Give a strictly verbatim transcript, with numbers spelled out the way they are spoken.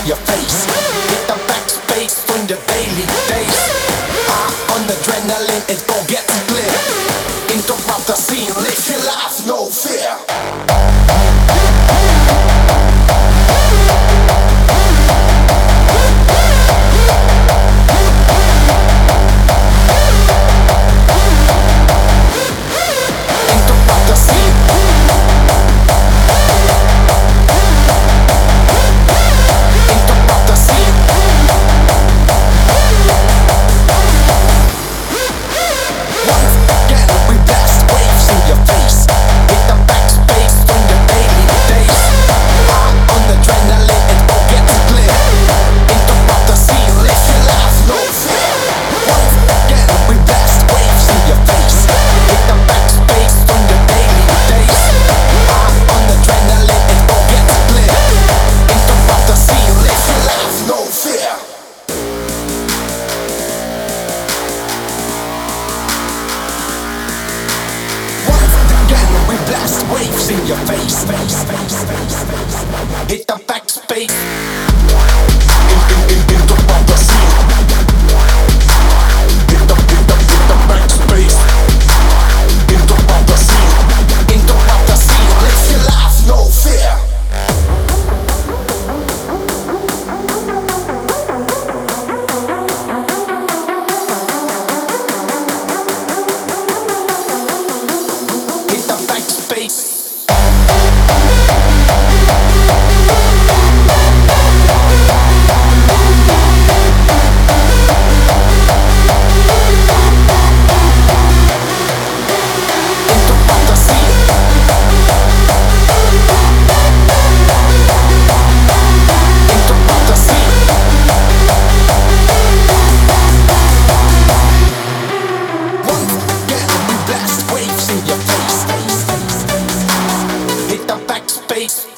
your face. Hit the backspace from the daily days. High on adrenaline, it gon' get clear. Interrupt the scene, live your life, no fear. Waves in your face, face, face, face, face. Hit the backspace. In, in, in, interrupt the scene. Hit the, hit the, hit the backspace. Interrupt the scene. Interrupt the scene. Live your life, no fear. Hit the backspace. Hit the backspace.